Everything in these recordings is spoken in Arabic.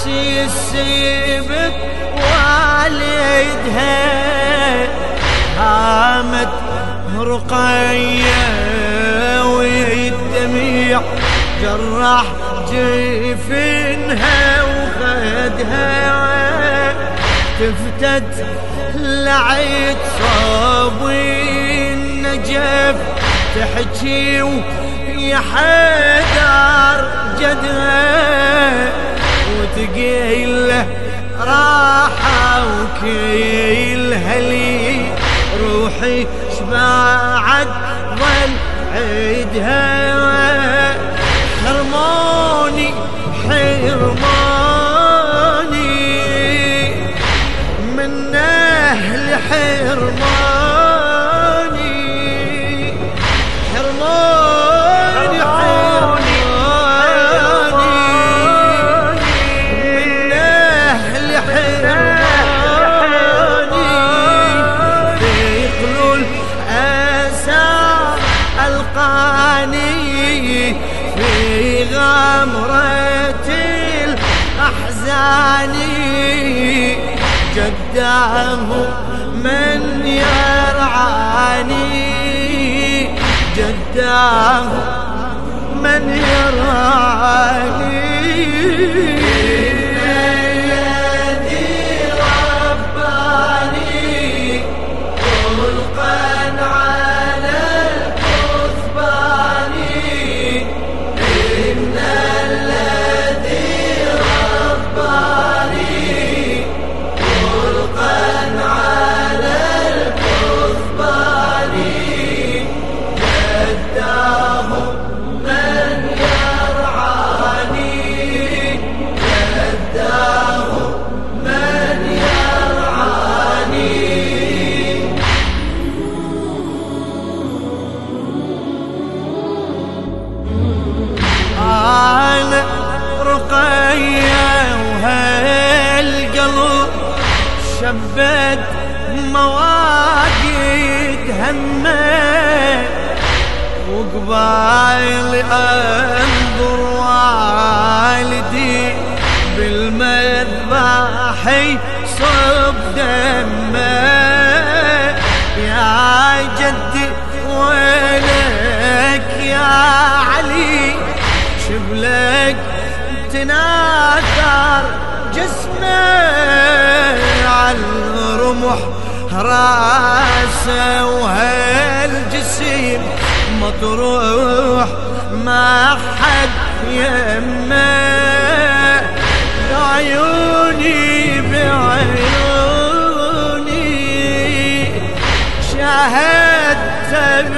السبت والدها هامت رقية والدميع جرح جفنها وخدها تفتت لعيد صابي النجف تحكي ويا حيدر جدها وتقيل له راحة وكيلها لي روحي شبعت ظل عيدها حرموني من أهل حرموني من أهل حرموني في قلول أسار ألقاني في غمرة الأحزان جداه من يرعاني جداه من يرعاني الذي رباني خلقا على الكثبان إن الذي رباني خلقا على الكثبان جداه من يرعاني جداه من يرعاني أنا رقية وهالقلب شبت مواقيت همه وقبايل انظر والدي بالمذبح صب دمه يا جدي وينك يا علي شبلك تناثر جسمه عالرمح راسه وهالجسيم مطروح ما حد يمه بعيوني شاهدت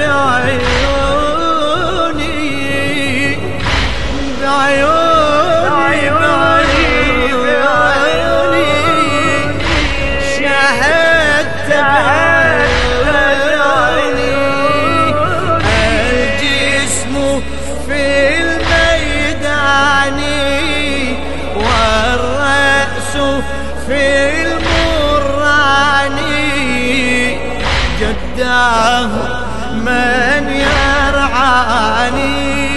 بعيوني شاهدت بعيوني الجسم في الميدان والرأس في المران جداه من يرعاني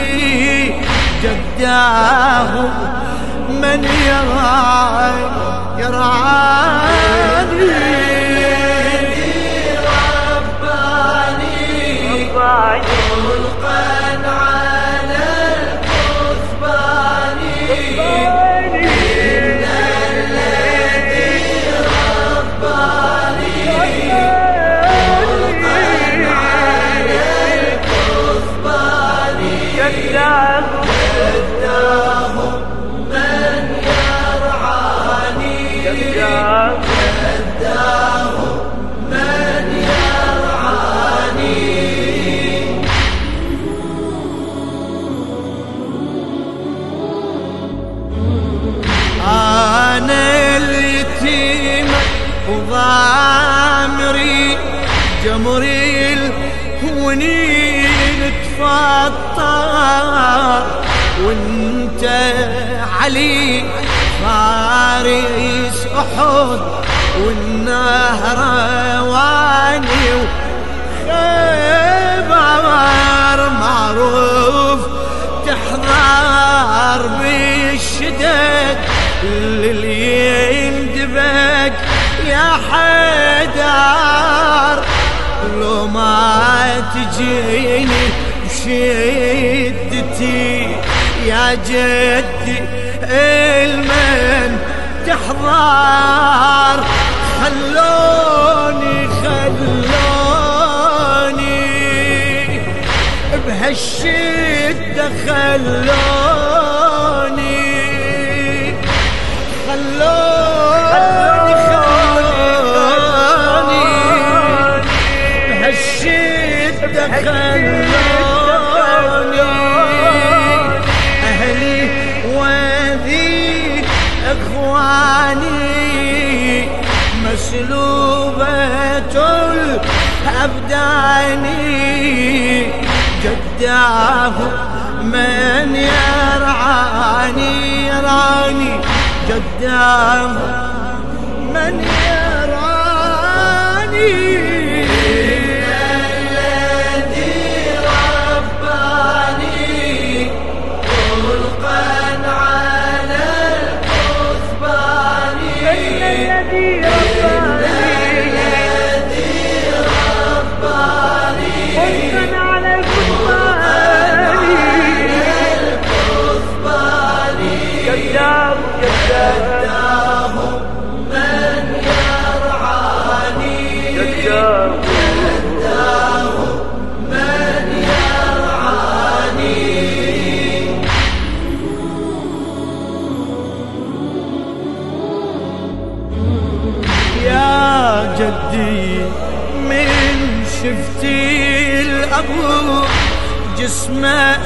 جداه من يرعاني رباني خلقا على الكثبان إن الذي رباني خلقا على الكثبان جداه من يرعاني جداه من يرعاني أنا اليتيم وضامري جمري الهونين تفطر وانت علي فارس أحد والنهر واني وخبر معروف تحضر بالشدد اللي يندبك يا حيدر، لو ما تجيني بشدتي يا جدي المن تحضر. خلوني بهالشدة خلوني بهالشدة خلوني. أهلي وذي إخواني مسلوبة الأبداني، جداه من يرعاني يراني، جداه من يرعاني. الذي رباني خلقا على الكثبان، الذي رباني خلقا على الكثبان، جداه من يرعاني، جداه من يرعاني. يا جدي من شفتي الأبو جسمه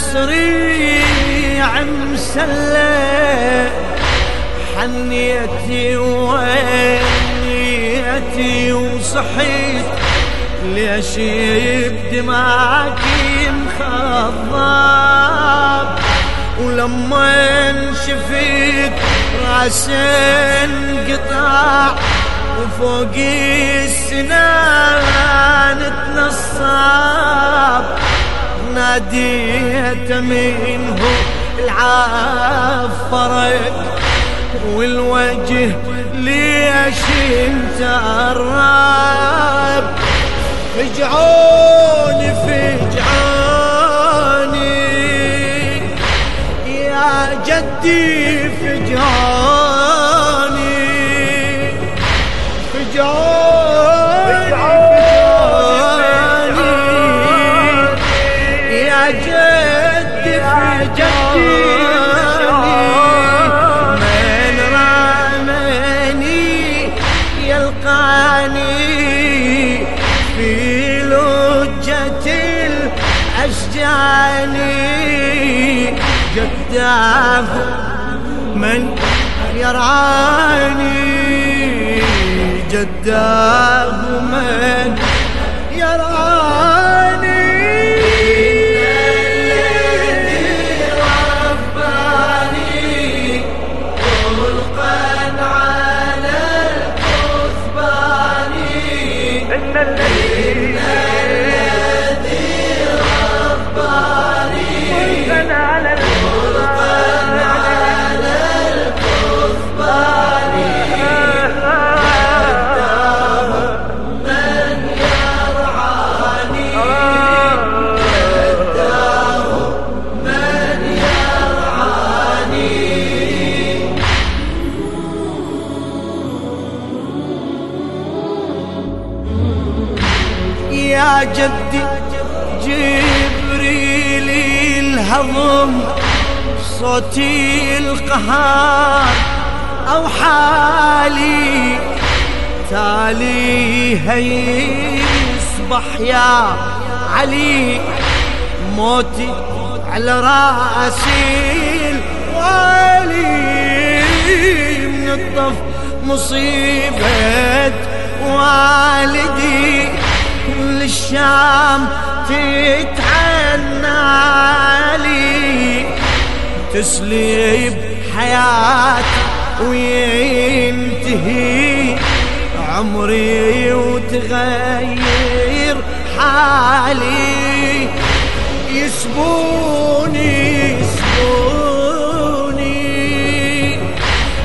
صريع مسلح، حنيتي وينيتي وصحيت ليش بدماغي مخضب. ولما شفيت راسي انقطع وفوق السنان تنصب، ناديت منه العفرك والوجه ليش انترب. فجعوني يا جدي فجعوني يا جدي فجعوني. من رماني يلقاني في لجة الأشجان، جداه من يرعاني، جداه من يرعاني. الذي رباني خلقا على الكثبان، إن الذي رباني خلقا على يا جدي جبريل الهضم صوتي القهار أو حالي تالي هيصبح يا علي، موتي على راسي الوالي. من الطف مصيبة والدي للشام تتعنى لي، تسليب حياتي وينتهي عمري وتغير حالي. يسبوني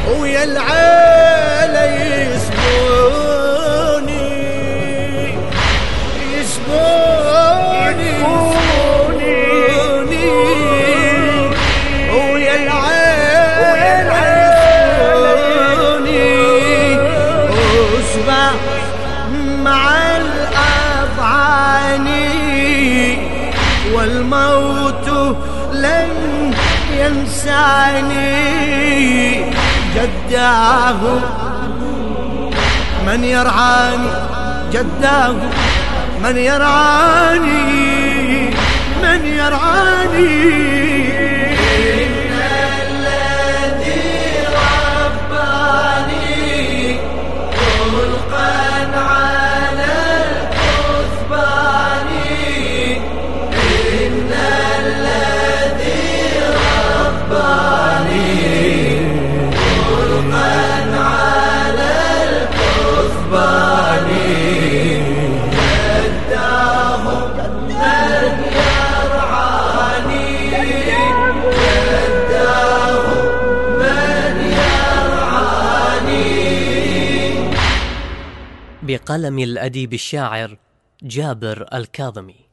وجهه مع الأضعان، والموت لن ينساني. جداه من يرعاني، جداه من يرعاني، من يرعاني. إن الذي رباني خلقا على الكثبان. إن الذي رباني خلقا على الكثبان. بقلم الأديب الشاعر جابر الكاظمي.